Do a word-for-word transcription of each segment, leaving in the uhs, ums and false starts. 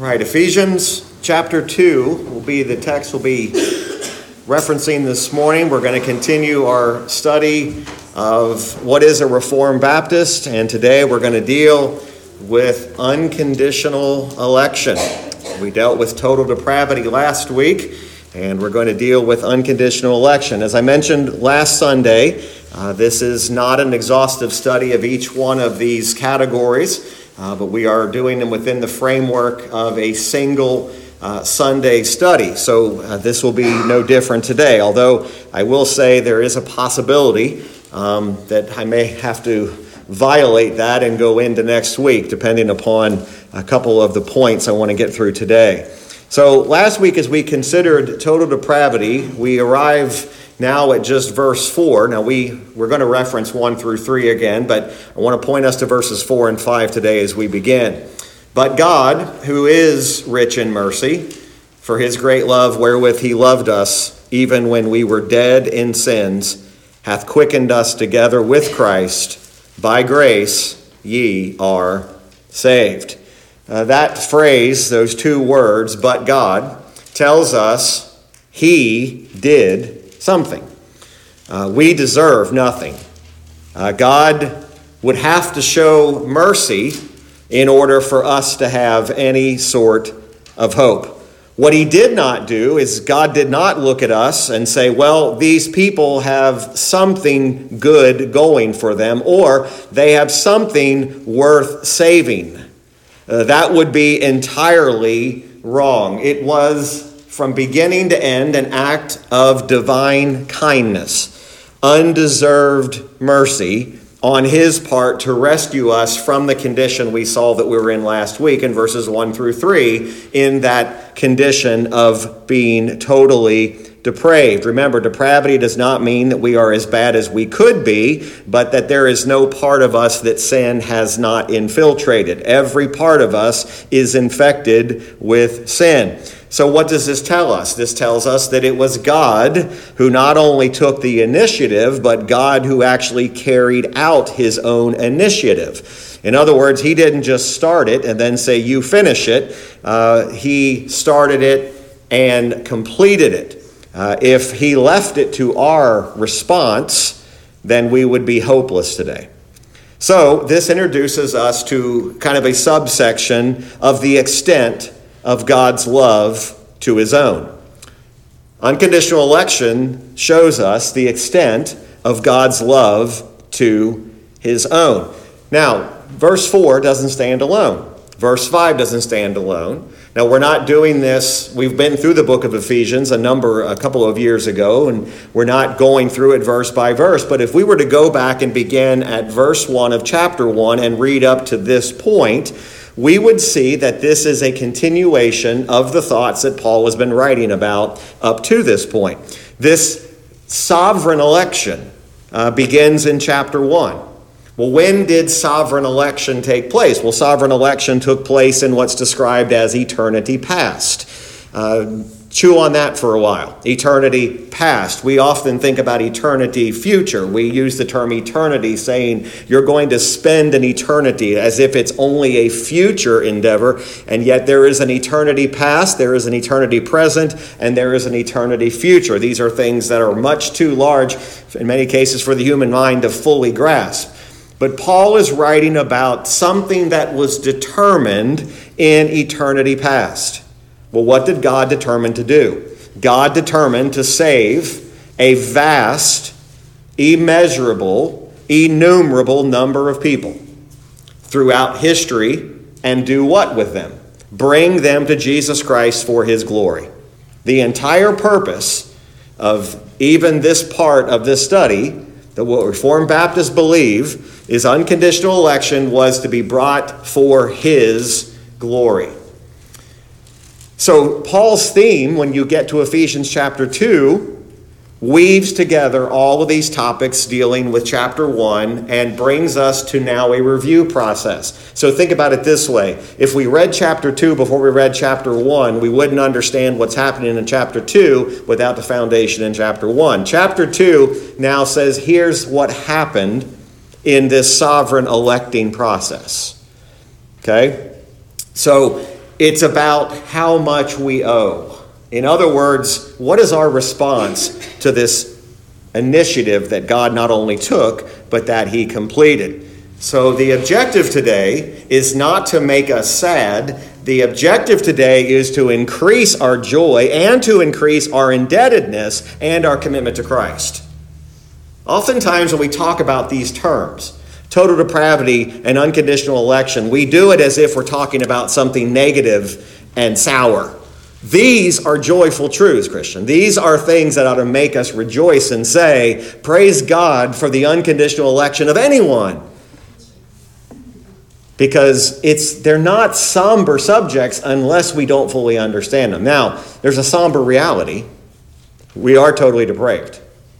right, Ephesians chapter two will be the text we'll be referencing this morning. We're going to continue our study of what is a Reformed Baptist, and today we're going to deal with unconditional election. We dealt with total depravity last week, and we're going to deal with unconditional election. As I mentioned last Sunday, uh, this is not an exhaustive study of each one of these categories, uh, but we are doing them within the framework of a single uh, Sunday study. So uh, this will be no different today, although I will say there is a possibility um, that I may have to violate that and go into next week, depending upon a couple of the points I want to get through today. So last week, as we considered total depravity, we arrive now at just verse four. Now we, we're going to reference one through three again, but I want to point us to verses four and five today as we begin. But God, who is rich in mercy, for his great love wherewith he loved us, even when we were dead in sins, hath quickened us together with Christ. By grace ye are saved. Uh, that phrase, those two words, but God, tells us he did something. Uh, we deserve nothing. Uh, God would have to show mercy in order for us to have any sort of hope. What he did not do is God did not look at us and say, well, these people have something good going for them, or they have something worth saving. Uh, that would be entirely wrong. It was, from beginning to end, an act of divine kindness, undeserved mercy on his part to rescue us from the condition we saw that we were in last week in verses one through three, in that condition of being totally depraved. Remember, depravity does not mean that we are as bad as we could be, but that there is no part of us that sin has not infiltrated. Every part of us is infected with sin. So what does this tell us? This tells us that it was God who not only took the initiative, but God who actually carried out his own initiative. In other words, he didn't just start it and then say, you finish it. Uh, he started it and completed it. Uh, if he left it to our response, then we would be hopeless today. So this introduces us to kind of a subsection of the extent of God's love to his own. Unconditional election shows us the extent of God's love to his own. Now, verse four doesn't stand alone. Verse five doesn't stand alone. Now, we're not doing this. We've been through the book of Ephesians a number, a couple of years ago, and we're not going through it verse by verse. But if we were to go back and begin at verse one of chapter one and read up to this point, we would see that this is a continuation of the thoughts that Paul has been writing about up to this point. This sovereign election uh, begins in chapter one. Well, when did sovereign election take place? Well, sovereign election took place in what's described as eternity past. Uh, chew on that for a while. Eternity past. We often think about eternity future. We use the term eternity, saying you're going to spend an eternity, as if it's only a future endeavor, and yet there is an eternity past, there is an eternity present, and there is an eternity future. These are things that are much too large, in many cases, for the human mind to fully grasp. But Paul is writing about something that was determined in eternity past. Well, what did God determine to do? God determined to save a vast, immeasurable, innumerable number of people throughout history, and do what with them? Bring them to Jesus Christ for his glory. The entire purpose of even this part of this study, that what Reformed Baptists believe is unconditional election, was to be brought for his glory. So Paul's theme, when you get to Ephesians chapter two, weaves together all of these topics dealing with chapter one and brings us to now a review process. So think about it this way. If we read chapter two before we read chapter one, we wouldn't understand what's happening in chapter two without the foundation in chapter one. Chapter two now says, here's what happened in this sovereign electing process. Okay? So It's about how much we owe. In other words, what is our response to this initiative that God not only took, but that he completed? So the objective today is not to make us sad. The objective today is to increase our joy and to increase our indebtedness and our commitment to Christ. Oftentimes when we talk about these terms, total depravity and unconditional election, we do it as if we're talking about something negative and sour. These are joyful truths, Christian. These are things that ought to make us rejoice and say, praise God for the unconditional election of anyone. Because it's they're not somber subjects unless we don't fully understand them. Now, there's a somber reality. We are totally depraved,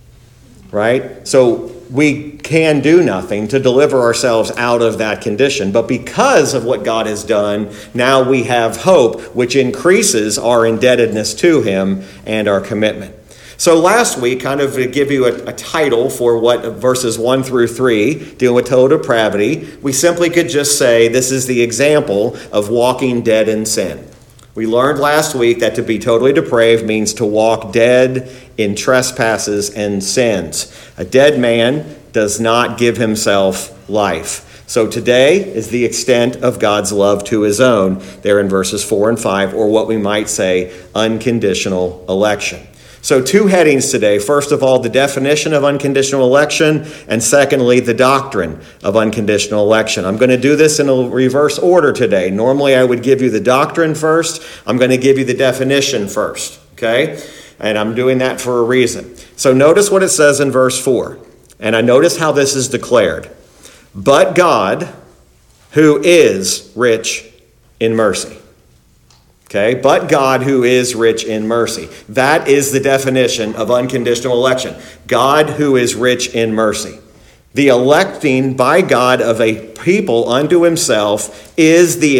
right? So we can do nothing to deliver ourselves out of that condition. But because of what God has done, now we have hope, which increases our indebtedness to him and our commitment. So last week, kind of to give you a, a title for what verses one through three, dealing with total depravity, we simply could just say this is the example of walking dead in sin. We learned last week that to be totally depraved means to walk dead in trespasses and sins. A dead man does not give himself life. So today is the extent of God's love to his own, there in verses four and five, or what we might say, unconditional election. So two headings today. First of all, the definition of unconditional election, and secondly, the doctrine of unconditional election. I'm going to do this in a reverse order today. Normally, I would give you the doctrine first. I'm going to give you the definition first, okay? And I'm doing that for a reason. So notice what it says in verse four. And I notice how this is declared. But God, who is rich in mercy. Okay, but God who is rich in mercy. That is the definition of unconditional election. God who is rich in mercy. The electing by God of a people unto himself is the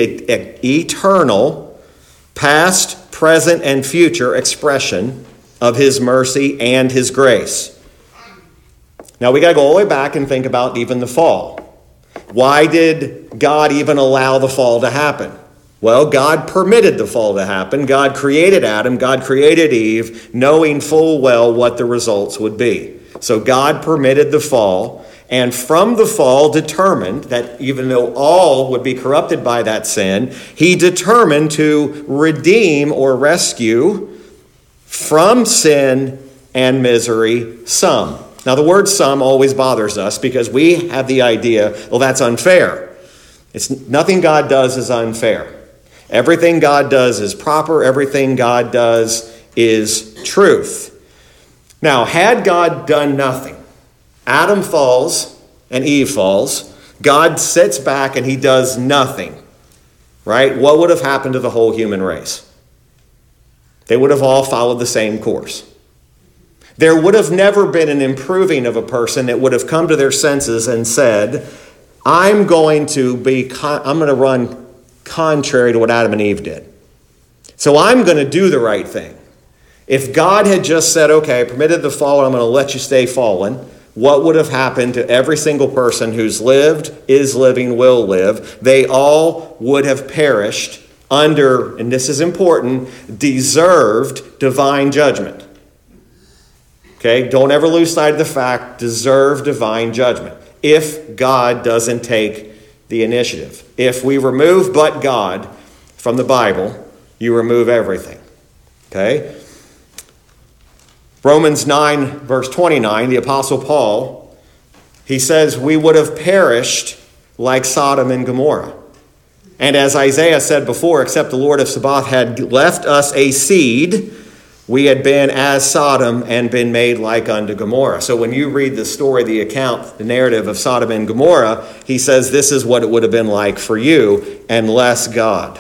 eternal, past, present, and future expression of his mercy and his grace. Now we got to go all the way back and think about even the fall. Why did God even allow the fall to happen? Well, God permitted the fall to happen. God created Adam. God created Eve, knowing full well what the results would be. So God permitted the fall, and from the fall determined that even though all would be corrupted by that sin, he determined to redeem or rescue from sin and misery some. Now, the word some always bothers us because we have the idea, well, that's unfair. It's nothing God does is unfair. Everything God does is proper. Everything God does is truth. Now, had God done nothing, Adam falls and Eve falls, God sits back and he does nothing, right? What would have happened to the whole human race? They would have all followed the same course. There would have never been an improving of a person that would have come to their senses and said, I'm going to be, I'm going to run contrary to what Adam and Eve did. So I'm going to do the right thing. If God had just said, okay, I permitted the fall, I'm going to let you stay fallen, what would have happened to every single person who's lived, is living, will live? They all would have perished under, and this is important, deserved divine judgment. Okay, don't ever lose sight of the fact, deserved divine judgment. If God doesn't take the initiative. If we remove but God from the Bible, you remove everything. Okay? Romans nine, verse twenty-nine, the Apostle Paul, he says, we would have perished like Sodom and Gomorrah. And as Isaiah said before, except the Lord of Sabaoth had left us a seed, we had been as Sodom and been made like unto Gomorrah. So when you read the story, the account, the narrative of Sodom and Gomorrah, he says this is what it would have been like for you, unless God.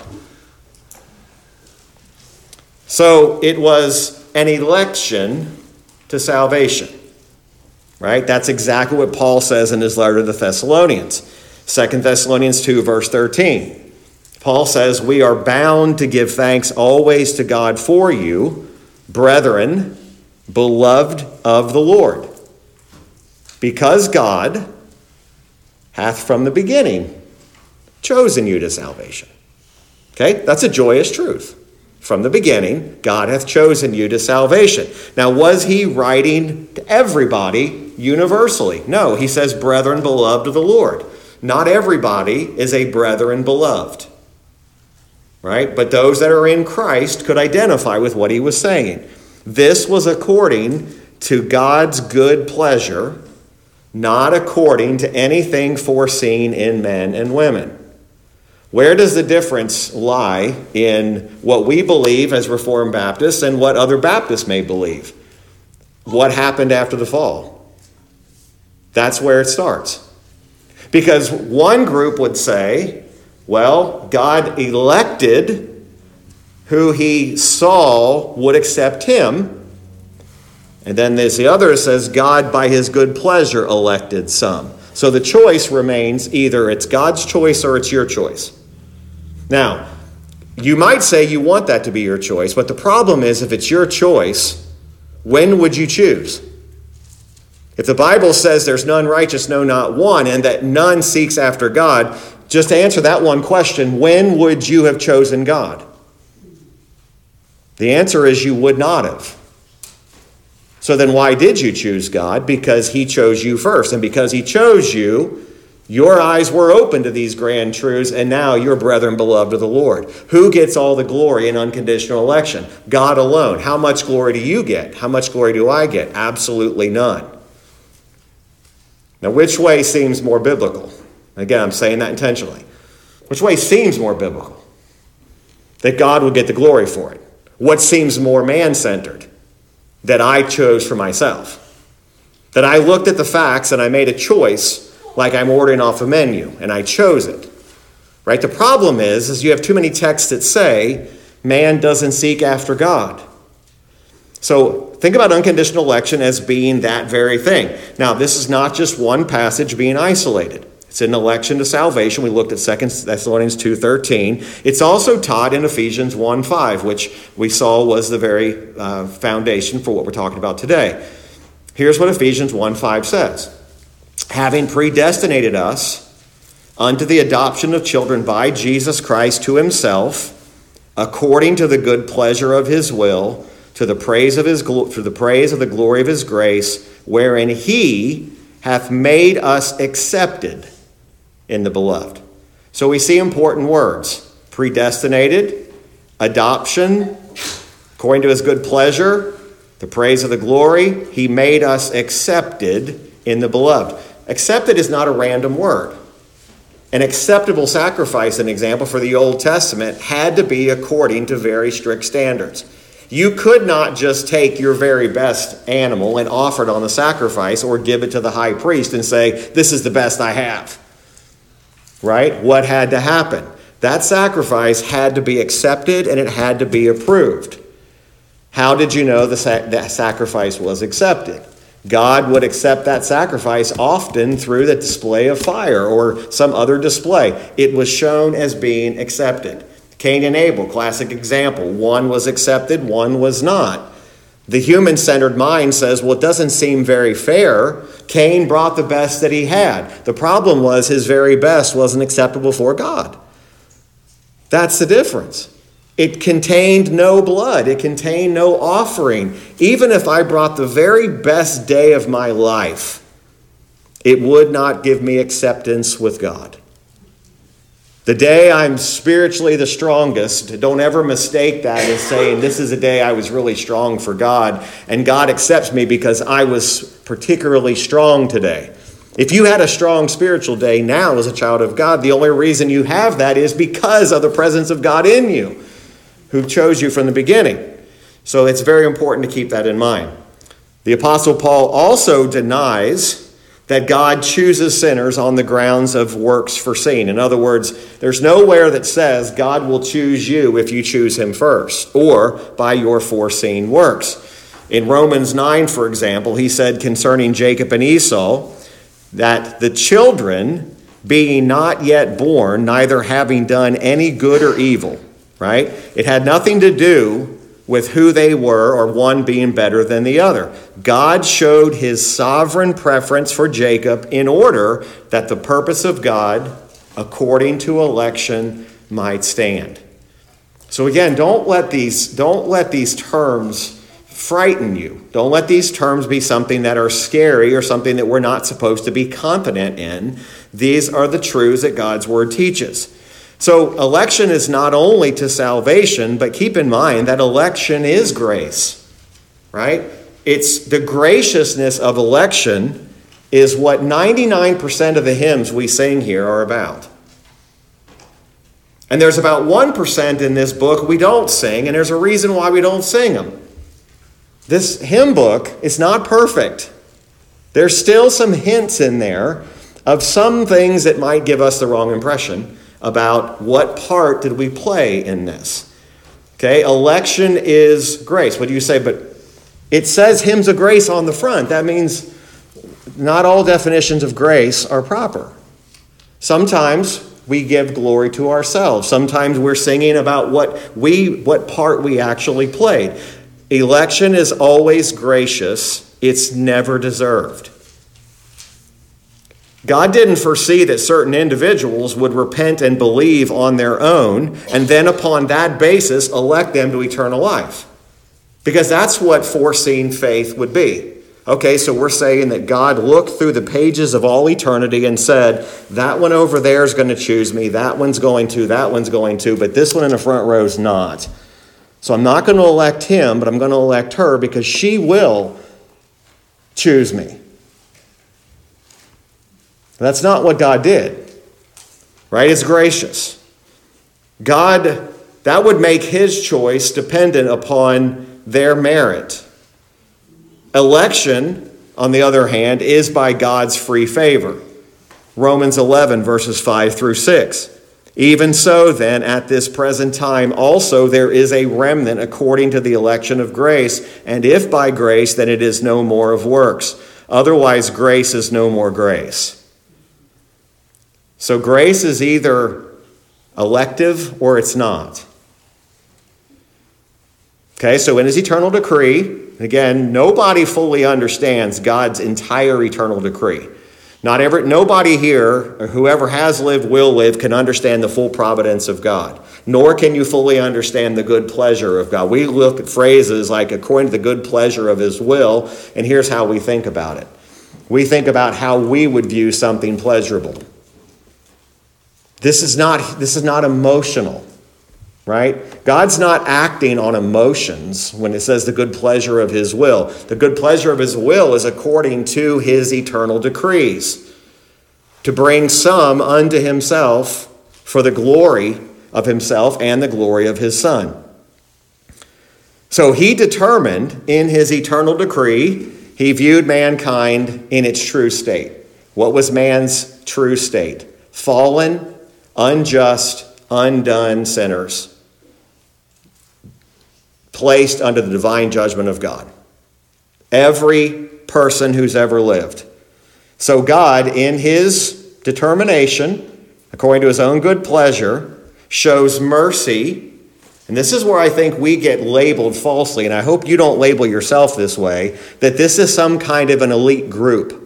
So it was an election to salvation, right? That's exactly what Paul says in his letter to the Thessalonians. Second Thessalonians two, verse thirteen. Paul says, we are bound to give thanks always to God for you, brethren, beloved of the Lord, because God hath from the beginning chosen you to salvation. Okay, that's a joyous truth. From the beginning, God hath chosen you to salvation. Now, was he writing to everybody universally? No, he says, brethren beloved of the Lord. Not everybody is a brethren beloved. Right? But those that are in Christ could identify with what he was saying. This was according to God's good pleasure, not according to anything foreseen in men and women. Where does the difference lie in what we believe as Reformed Baptists and what other Baptists may believe? What happened after the fall? That's where it starts. Because one group would say, well, God elected who he saw would accept him. And then there's the other says God by his good pleasure elected some. So the choice remains either it's God's choice or it's your choice. Now, you might say you want that to be your choice, but the problem is if it's your choice, when would you choose? If the Bible says there's none righteous, no, not one, and that none seeks after God, just to answer that one question, when would you have chosen God? The answer is you would not have. So then why did you choose God? Because he chose you first. And because he chose you, your eyes were open to these grand truths, and now you're brethren beloved of the Lord. Who gets all the glory in unconditional election? God alone. How much glory do you get? How much glory do I get? Absolutely none. Now, which way seems more biblical? Again, I'm saying that intentionally. Which way seems more biblical? That God would get the glory for it. What seems more man-centered? That I chose for myself. That I looked at the facts and I made a choice like I'm ordering off a menu, and I chose it. Right? The problem is, is you have too many texts that say man doesn't seek after God. So think about unconditional election as being that very thing. Now, this is not just one passage being isolated. It's an election to salvation. We looked at Second Thessalonians two thirteen. It's also taught in Ephesians one five, which we saw was the very uh, foundation for what we're talking about today. Here's what Ephesians one five says. Having predestinated us unto the adoption of children by Jesus Christ to himself, according to the good pleasure of his will, to the praise of his to the praise of the glory of his grace, wherein he hath made us accepted in the beloved. So we see important words. Predestinated, adoption, according to his good pleasure, the praise of the glory, he made us accepted in the beloved. Accepted is not a random word. An acceptable sacrifice, an example for the Old Testament, had to be according to very strict standards. You could not just take your very best animal and offer it on the sacrifice or give it to the high priest and say, this is the best I have. Right? What had to happen? That sacrifice had to be accepted and it had to be approved. How did you know the sa- that sacrifice was accepted? God would accept that sacrifice often through the display of fire or some other display. It was shown as being accepted. Cain and Abel, classic example. One was accepted, one was not. The human-centered mind says, well, it doesn't seem very fair. Cain brought the best that he had. The problem was his very best wasn't acceptable for God. That's the difference. It contained no blood. It contained no offering. Even if I brought the very best day of my life, it would not give me acceptance with God. The day I'm spiritually the strongest, don't ever mistake that as saying this is a day I was really strong for God and God accepts me because I was particularly strong today. If you had a strong spiritual day now as a child of God, the only reason you have that is because of the presence of God in you, who chose you from the beginning. So it's very important to keep that in mind. The Apostle Paul also denies that God chooses sinners on the grounds of works foreseen. In other words, there's nowhere that says God will choose you if you choose him first or by your foreseen works. In Romans nine, for example, he said concerning Jacob and Esau that the children, being not yet born, neither having done any good or evil, right? It had nothing to do with who they were or one being better than the other. God showed his sovereign preference for Jacob in order that the purpose of God, according to election, might stand. So again, don't let these, don't let these terms frighten you. Don't let these terms be something that are scary or something that we're not supposed to be confident in. These are the truths that God's word teaches. So election is not only to salvation, but keep in mind that election is grace, right? It's the graciousness of election is what ninety-nine percent of the hymns we sing here are about. And there's about one percent in this book we don't sing, and there's a reason why we don't sing them. This hymn book is not perfect. There's still some hints in there of some things that might give us the wrong impression about what part did we play in this. Okay, election is grace. What do you say? But it says hymns of grace on the front. That means not all definitions of grace are proper. Sometimes we give glory to ourselves. Sometimes we're singing about what we, what part we actually played. Election is always gracious. It's never deserved. God didn't foresee that certain individuals would repent and believe on their own, and then upon that basis elect them to eternal life. Because that's what foreseen faith would be. Okay, so we're saying that God looked through the pages of all eternity and said, that one over there is going to choose me, that one's going to, that one's going to, but this one in the front row is not. So I'm not going to elect him, but I'm going to elect her because she will choose me. That's not what God did, right? It's gracious. God, that would make his choice dependent upon their merit. Election, on the other hand, is by God's free favor. Romans eleven, verses five through six. Even so, then, at this present time also there is a remnant according to the election of grace, and if by grace, then it is no more of works. Otherwise, grace is no more grace. So grace is either elective or it's not. Okay, so in his eternal decree, again, nobody fully understands God's entire eternal decree. Not every, nobody here, or whoever has lived, will live, can understand the full providence of God. Nor can you fully understand the good pleasure of God. We look at phrases like, according to the good pleasure of his will, and here's how we think about it. We think about how we would view something pleasurable. This is not, this is not emotional, right? God's not acting on emotions when it says the good pleasure of his will. The good pleasure of his will is according to his eternal decrees, to bring some unto himself for the glory of himself and the glory of his Son. So he determined in his eternal decree, he viewed mankind in its true state. What was man's true state? Fallen, unjust, undone sinners, placed under the divine judgment of God. Every person who's ever lived. So God, in his determination, according to his own good pleasure, shows mercy. And this is where I think we get labeled falsely, and I hope you don't label yourself this way, that this is some kind of an elite group.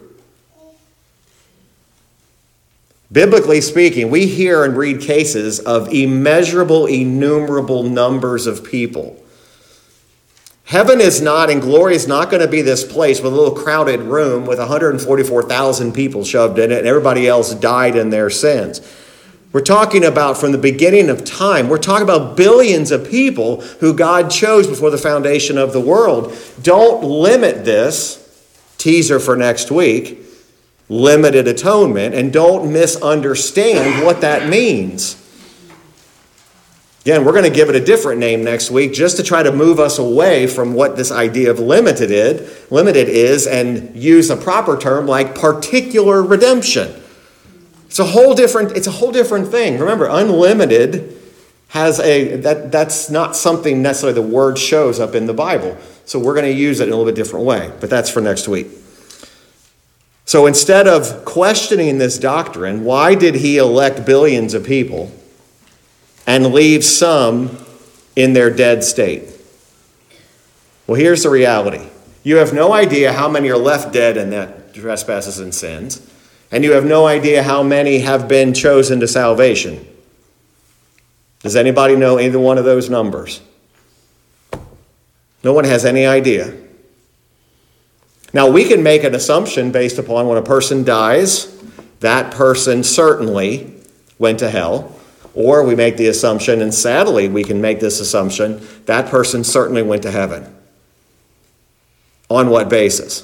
Biblically speaking, we hear and read cases of immeasurable, innumerable numbers of people. Heaven is not, and glory is not going to be this place with a little crowded room with one hundred forty-four thousand people shoved in it and everybody else died in their sins. We're talking about from the beginning of time. We're talking about billions of people who God chose before the foundation of the world. Don't limit this, teaser for next week, limited atonement, and don't misunderstand what that means. Again, we're going to give it a different name next week just to try to move us away from what this idea of limited is, limited is and use a proper term like particular redemption. It's a whole different, it's a whole different thing. Remember, unlimited has a, that, that's not something necessarily the word shows up in the Bible. So we're going to use it in a little bit different way, but that's for next week. So instead of questioning this doctrine, why did he elect billions of people and leave some in their dead state? Well, here's the reality. You have no idea how many are left dead in that trespasses and sins, and you have no idea how many have been chosen to salvation. Does anybody know either one of those numbers? No one has any idea. Now, we can make an assumption based upon when a person dies, that person certainly went to hell. Or we make the assumption, and sadly we can make this assumption, that person certainly went to heaven. On what basis?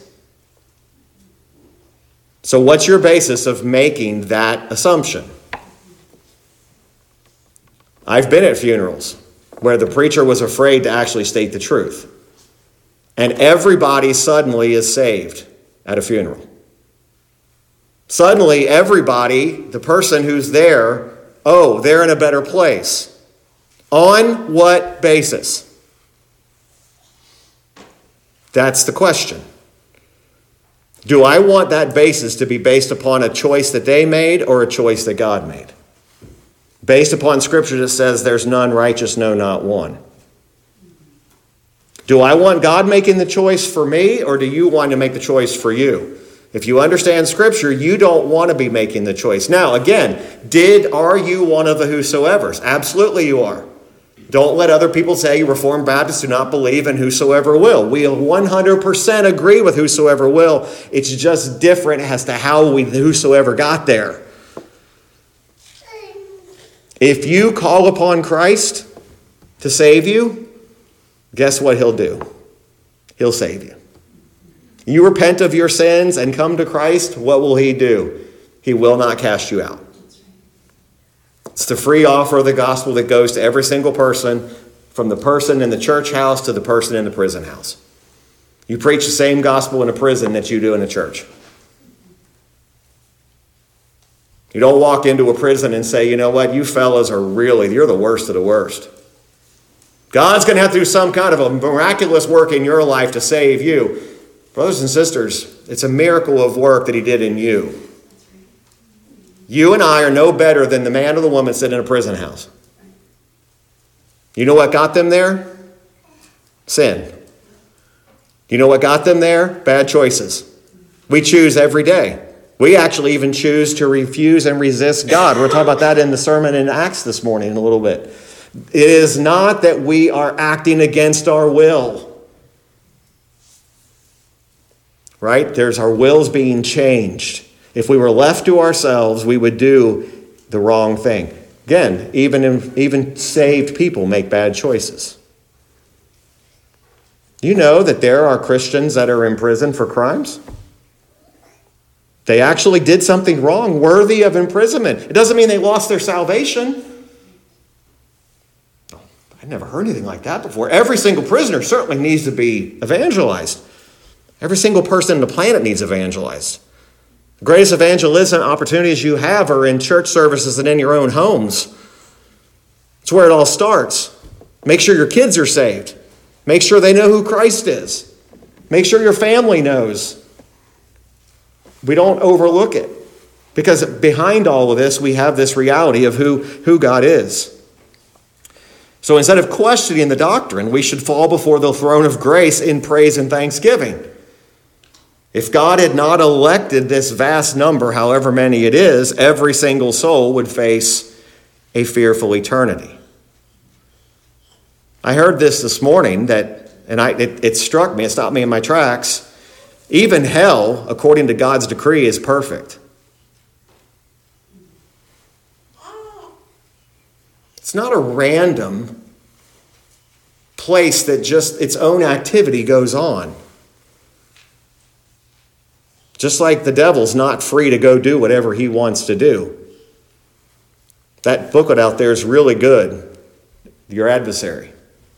So what's your basis of making that assumption? I've been at funerals where the preacher was afraid to actually state the truth. And everybody suddenly is saved at a funeral. Suddenly everybody, the person who's there, oh, they're in a better place. On what basis? That's the question. Do I want that basis to be based upon a choice that they made or a choice that God made? Based upon Scripture that says there's none righteous, no, not one. Do I want God making the choice for me, or do you want to make the choice for you? If you understand Scripture, you don't want to be making the choice. Now, again, did are you one of the whosoevers? Absolutely you are. Don't let other people say Reformed Baptists do not believe in whosoever will. We one hundred percent agree with whosoever will. It's just different as to how we whosoever got there. If you call upon Christ to save you, guess what he'll do? He'll save you. You repent of your sins and come to Christ, what will he do? He will not cast you out. It's the free offer of the gospel that goes to every single person, from the person in the church house to the person in the prison house. You preach the same gospel in a prison that you do in a church. You don't walk into a prison and say, you know what, you fellas are really, you're the worst of the worst. God's going to have to do some kind of a miraculous work in your life to save you. Brothers and sisters, it's a miracle of work that he did in you. You and I are no better than the man or the woman sitting in a prison house. You know what got them there? Sin. You know what got them there? Bad choices. We choose every day. We actually even choose to refuse and resist God. We're talking about that in the sermon in Acts this morning in a little bit. It is not that we are acting against our will. Right? There's our wills being changed. If we were left to ourselves, we would do the wrong thing. Again, even, even saved people make bad choices. You know that there are Christians that are in prison for crimes? They actually did something wrong, worthy of imprisonment. It doesn't mean they lost their salvation. I've never heard anything like that before. Every single prisoner certainly needs to be evangelized. Every single person on the planet needs evangelized. The greatest evangelism opportunities you have are in church services and in your own homes. It's where it all starts. Make sure your kids are saved. Make sure they know who Christ is. Make sure your family knows. We don't overlook it. Because behind all of this, we have this reality of who, who God is. So instead of questioning the doctrine, we should fall before the throne of grace in praise and thanksgiving. If God had not elected this vast number, however many it is, every single soul would face a fearful eternity. I heard this this morning, that, and I, it, it struck me, it stopped me in my tracks. Even hell, according to God's decree, is perfect. It's not a random place that just its own activity goes on. Just like the devil's not free to go do whatever he wants to do. That booklet out there is really good. Your adversary.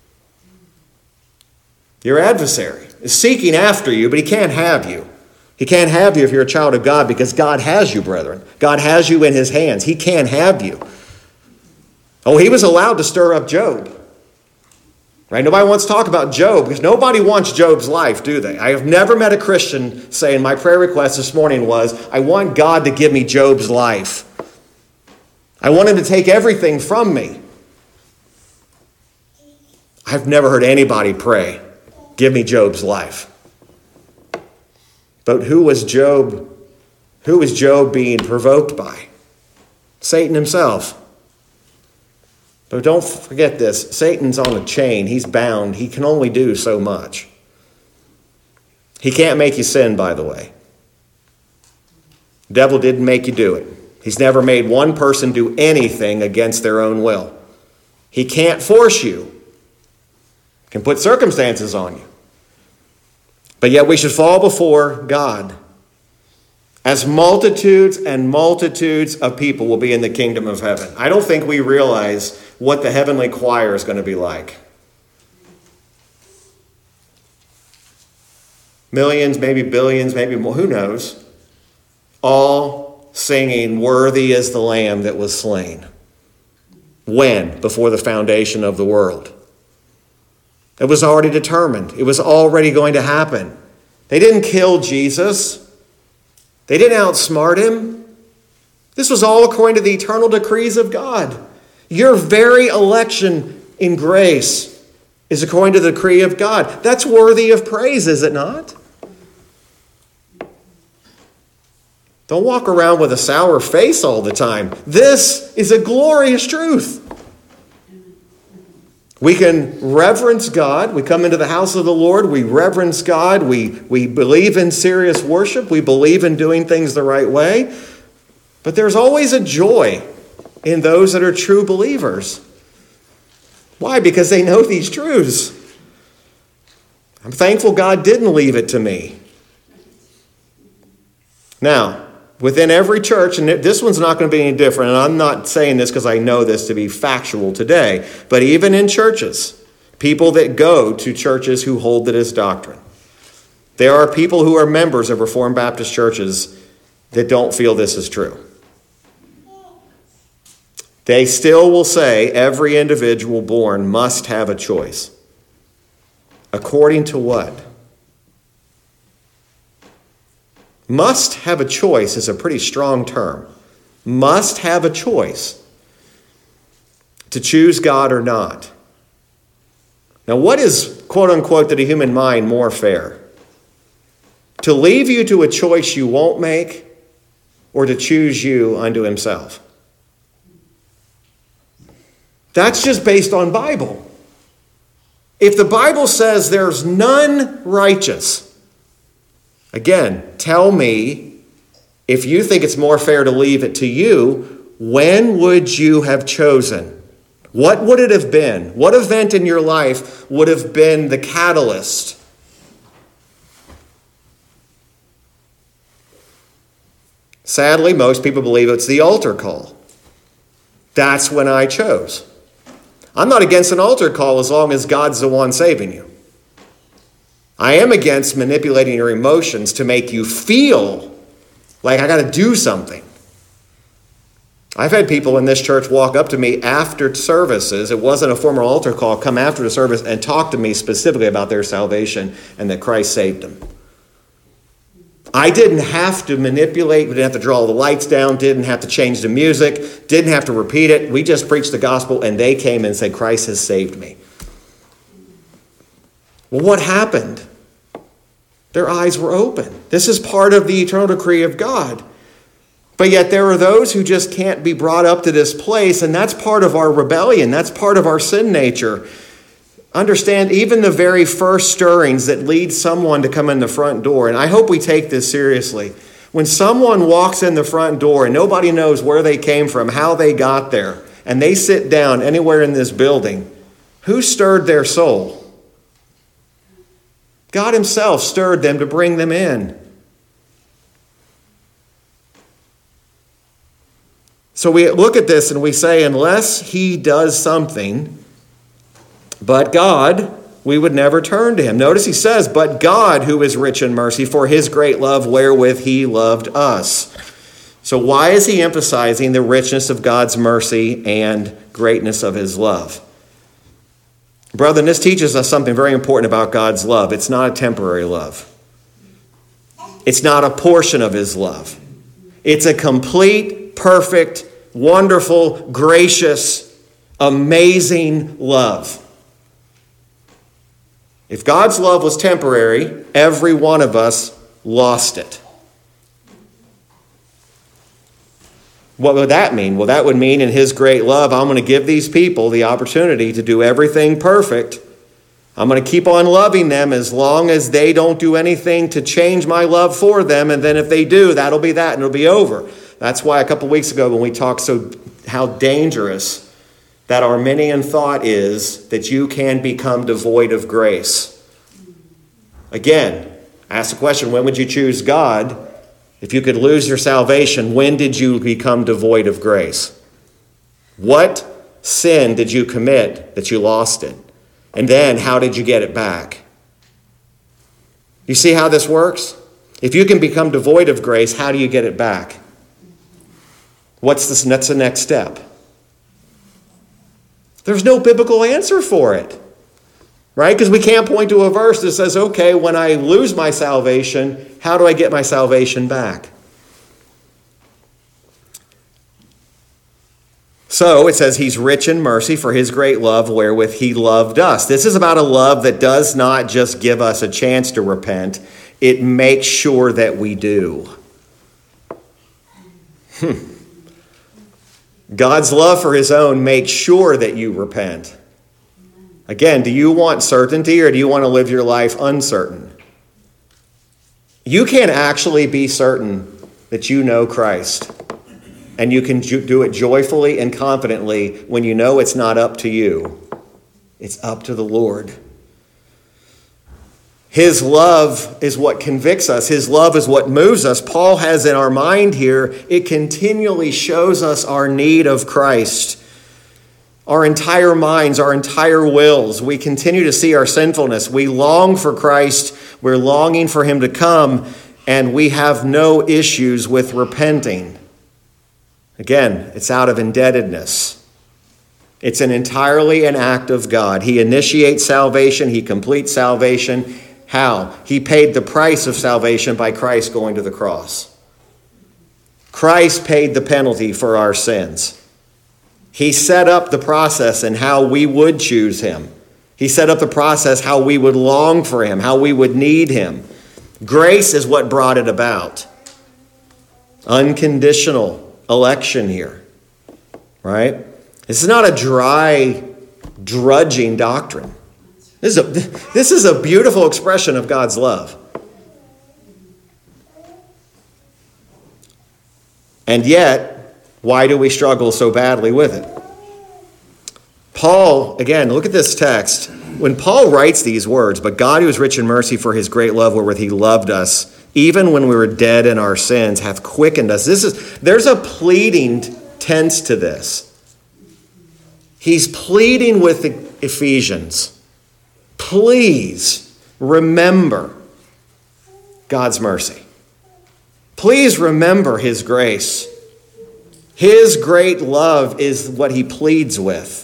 Your adversary is seeking after you, but he can't have you. He can't have you if you're a child of God, because God has you, brethren. God has you in his hands. He can't have you. Oh, he was allowed to stir up Job. Right? Nobody wants to talk about Job, because nobody wants Job's life, do they? I have never met a Christian saying, my prayer request this morning was, I want God to give me Job's life. I want him to take everything from me. I've never heard anybody pray, give me Job's life. But who was Job? Who was Job being provoked by? Satan himself. But don't forget this. Satan's on a chain. He's bound. He can only do so much. He can't make you sin, by the way. The devil didn't make you do it. He's never made one person do anything against their own will. He can't force you. He can put circumstances on you. But yet we should fall before God, as multitudes and multitudes of people will be in the kingdom of heaven. I don't think we realize what the heavenly choir is going to be like. Millions, maybe billions, maybe more, who knows? All singing, "Worthy is the Lamb that was slain." When? Before the foundation of the world. It was already determined. It was already going to happen. They didn't kill Jesus. They didn't outsmart him. This was all according to the eternal decrees of God. Your very election in grace is according to the decree of God. That's worthy of praise, is it not? Don't walk around with a sour face all the time. This is a glorious truth. We can reverence God. We come into the house of the Lord. We reverence God. We, we believe in serious worship. We believe in doing things the right way. But there's always a joy in those that are true believers. Why? Because they know these truths. I'm thankful God didn't leave it to me. Now, within every church, and this one's not going to be any different, and I'm not saying this because I know this to be factual today, but even in churches, people that go to churches who hold to this doctrine, there are people who are members of Reformed Baptist churches that don't feel this is true. They still will say every individual born must have a choice. According to what? Must have a choice is a pretty strong term. Must have a choice to choose God or not. Now, what is, quote unquote, to the human mind more fair? To leave you to a choice you won't make, or to choose you unto himself? That's just based on Bible. If the Bible says there's none righteous, again, tell me, if you think it's more fair to leave it to you, when would you have chosen? What would it have been? What event in your life would have been the catalyst? Sadly, most people believe it's the altar call. That's when I chose. I'm not against an altar call as long as God's the one saving you. I am against manipulating your emotions to make you feel like I got to do something. I've had people in this church walk up to me after services. It wasn't a formal altar call. Come after the service and talk to me specifically about their salvation and that Christ saved them. I didn't have to manipulate. We didn't have to draw the lights down. Didn't have to change the music. Didn't have to repeat it. We just preached the gospel and they came and said, Christ has saved me. Well, what happened? Their eyes were open. This is part of the eternal decree of God. But yet there are those who just can't be brought up to this place, and that's part of our rebellion. That's part of our sin nature. Understand, even the very first stirrings that lead someone to come in the front door, and I hope we take this seriously. When someone walks in the front door and nobody knows where they came from, how they got there, and they sit down anywhere in this building, who stirred their soul? God himself stirred them to bring them in. So we look at this and we say, unless he does something, but God, we would never turn to him. Notice he says, but God, who is rich in mercy, for his great love wherewith he loved us. So why is he emphasizing the richness of God's mercy and greatness of his love? Brethren, this teaches us something very important about God's love. It's not a temporary love. It's not a portion of his love. It's a complete, perfect, wonderful, gracious, amazing love. If God's love was temporary, every one of us lost it. What would that mean? Well, that would mean in his great love, I'm going to give these people the opportunity to do everything perfect. I'm going to keep on loving them as long as they don't do anything to change my love for them. And then if they do, that'll be that and it'll be over. That's why a couple weeks ago when we talked so how dangerous that Arminian thought is that you can become devoid of grace. Again, ask the question, when would you choose God? If you could lose your salvation, when did you become devoid of grace? What sin did you commit that you lost it? And then how did you get it back? You see how this works? If you can become devoid of grace, how do you get it back? What's this, that's the next step. There's no biblical answer for it. Right? Because we can't point to a verse that says, okay, when I lose my salvation, how do I get my salvation back? So it says he's rich in mercy for his great love wherewith he loved us. This is about a love that does not just give us a chance to repent. It makes sure that we do. Hmm. God's love for his own makes sure that you repent. Again, do you want certainty or do you want to live your life uncertain? You can actually be certain that you know Christ. And you can do it joyfully and confidently when you know it's not up to you. It's up to the Lord. His love is what convicts us. His love is what moves us. Paul has in our mind here, it continually shows us our need of Christ. Our entire minds, our entire wills, we continue to see our sinfulness. We long for Christ. We're longing for him to come, and we have no issues with repenting. Again, it's out of indebtedness. It's an entirely an act of God. He initiates salvation. He completes salvation. How? He paid the price of salvation by Christ going to the cross. Christ paid the penalty for our sins. He set up the process and how we would choose him. He set up the process how we would long for him, how we would need him. Grace is what brought it about. Unconditional election here, right? This is not a dry, drudging doctrine. This is a, this is a beautiful expression of God's love. And yet, why do we struggle so badly with it? Paul, again, look at this text. When Paul writes these words, but God who is rich in mercy for his great love wherewith he loved us, even when we were dead in our sins, hath quickened us. This is, there's a pleading tense to this. He's pleading with the Ephesians. Please remember God's mercy. Please remember his grace. His great love is what he pleads with.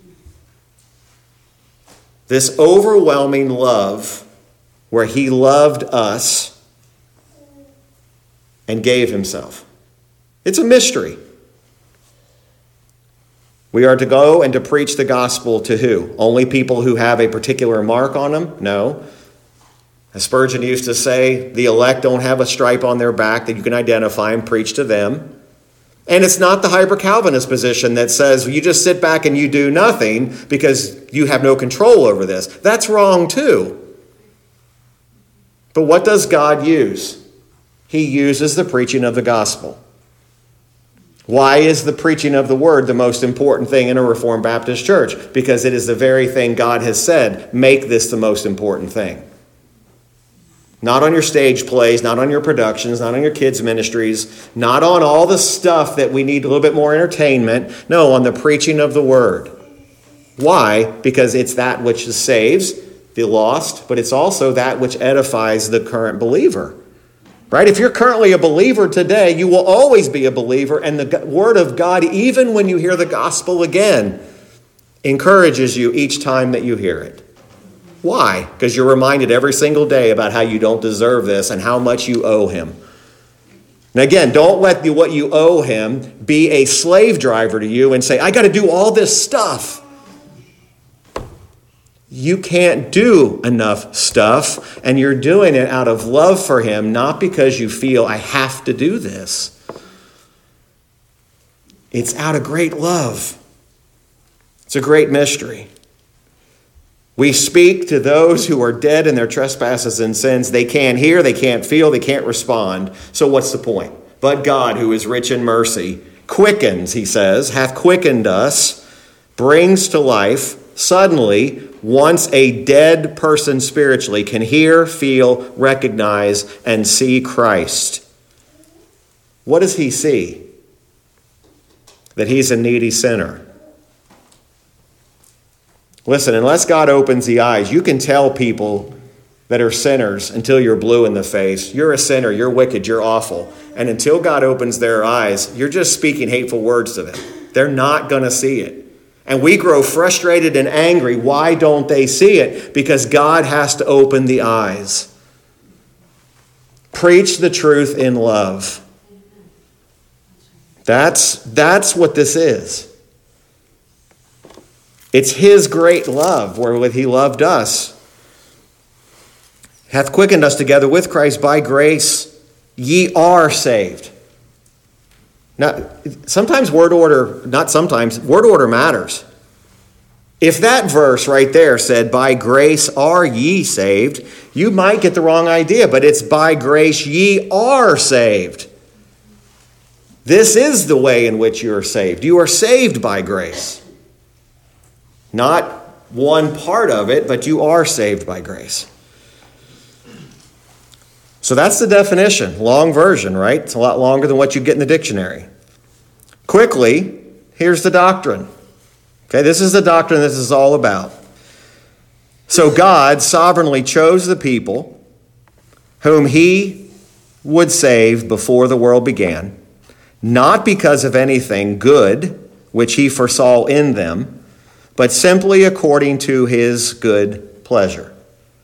This overwhelming love where he loved us and gave himself. It's a mystery. We are to go and to preach the gospel to who? Only people who have a particular mark on them? No. As Spurgeon used to say, the elect don't have a stripe on their back that you can identify and preach to them. And it's not the hyper-Calvinist position that says you just sit back and you do nothing because you have no control over this. That's wrong too. But what does God use? He uses the preaching of the gospel. Why is the preaching of the word the most important thing in a Reformed Baptist church? Because it is the very thing God has said, make this the most important thing. Not on your stage plays, not on your productions, not on your kids' ministries, not on all the stuff that we need a little bit more entertainment. No, on the preaching of the word. Why? Because it's that which saves the lost, but it's also that which edifies the current believer. Right? If you're currently a believer today, you will always be a believer, and the word of God, even when you hear the gospel again, encourages you each time that you hear it. Why? Because you're reminded every single day about how you don't deserve this and how much you owe him. And again, don't let the, what you owe him be a slave driver to you and say, I got to do all this stuff. You can't do enough stuff, and you're doing it out of love for him, not because you feel I have to do this. It's out of great love. It's a great mystery. We speak to those who are dead in their trespasses and sins. They can't hear, they can't feel, they can't respond. So what's the point? But God, who is rich in mercy, quickens, he says, hath quickened us, brings to life, suddenly, once a dead person spiritually can hear, feel, recognize, and see Christ. What does he see? That he's a needy sinner. Listen, unless God opens the eyes, you can tell people that are sinners until you're blue in the face. You're a sinner, you're wicked, you're awful. And until God opens their eyes, you're just speaking hateful words to them. They're not going to see it. And we grow frustrated and angry. Why don't they see it? Because God has to open the eyes. Preach the truth in love. That's, that's what this is. It's his great love wherewith he loved us. Hath quickened us together with Christ by grace. Ye are saved. Now, sometimes word order, not sometimes, word order matters. If that verse right there said, by grace are ye saved, you might get the wrong idea, but it's by grace ye are saved. This is the way in which you are saved. You are saved by grace. Not one part of it, but you are saved by grace. So that's the definition. Long version, right? It's a lot longer than what you get in the dictionary. Quickly, here's the doctrine. Okay, this is the doctrine this is all about. So God sovereignly chose the people whom he would save before the world began, not because of anything good which he foresaw in them, but simply according to his good pleasure.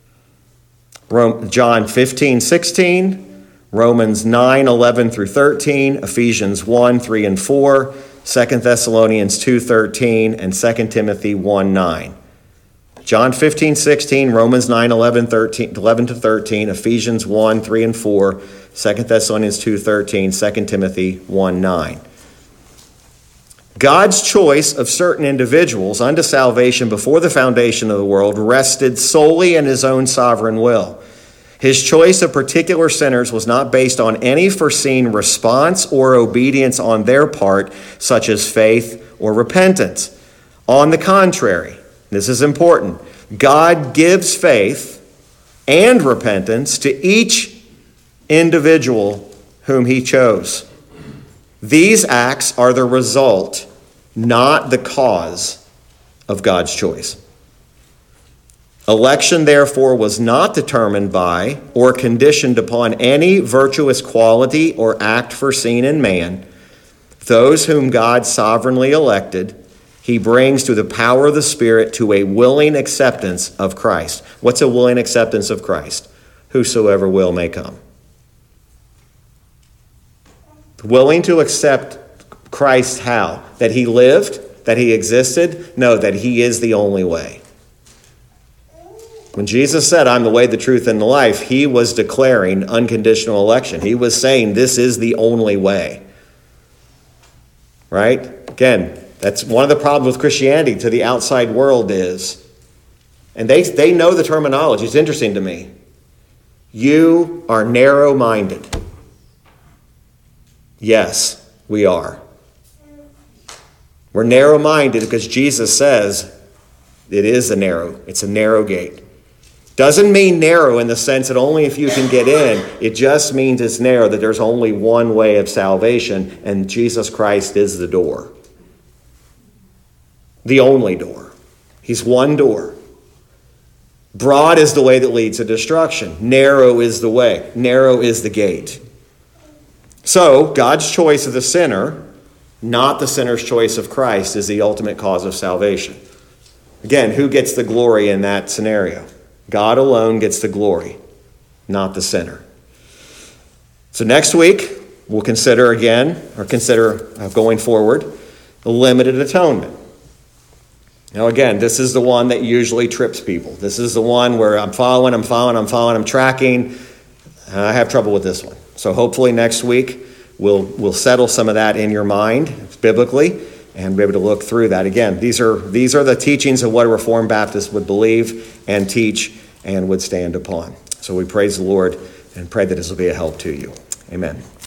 John fifteen, sixteen, Romans nine, eleven through thirteen, Ephesians one, three and four, Second Thessalonians two, thirteen, and Second Timothy one, nine. John fifteen, sixteen, Romans nine, eleven, thirteen, eleven to thirteen, Ephesians one, three and four, Second Thessalonians two, thirteen, Second Timothy one, nine. God's choice of certain individuals unto salvation before the foundation of the world rested solely in his own sovereign will. His choice of particular sinners was not based on any foreseen response or obedience on their part, such as faith or repentance. On the contrary, this is important, God gives faith and repentance to each individual whom he chose. These acts are the result, not the cause, of God's choice. Election, therefore, was not determined by or conditioned upon any virtuous quality or act foreseen in man. Those whom God sovereignly elected, he brings through the power of the Spirit to a willing acceptance of Christ. What's a willing acceptance of Christ? Whosoever will may come. Willing to accept Christ how? That he lived? That he existed? No, that he is the only way. When Jesus said, I'm the way, the truth, and the life, he was declaring unconditional election. He was saying this is the only way. Right? Again, that's one of the problems with Christianity to the outside world is, and they, they know the terminology. It's interesting to me. You are narrow-minded. Yes, we are. We're narrow-minded because Jesus says it is a narrow, it's a narrow gate. Doesn't mean narrow in the sense that only if you can get in. It just means it's narrow, that there's only one way of salvation, and Jesus Christ is the door. The only door. He's one door. Broad is the way that leads to destruction. Narrow is the way. Narrow is the gate. So, God's choice of the sinner, not the sinner's choice of Christ, is the ultimate cause of salvation. Again, who gets the glory in that scenario? God alone gets the glory, not the sinner. So next week, we'll consider again, or consider uh, going forward, the limited atonement. Now again, this is the one that usually trips people. This is the one where I'm following, I'm following, I'm following, I'm tracking. I have trouble with this one. So hopefully next week we'll, we'll settle some of that in your mind biblically and be able to look through that. Again, these are, these are the teachings of what a Reformed Baptist would believe and teach and would stand upon. So we praise the Lord and pray that this will be a help to you. Amen.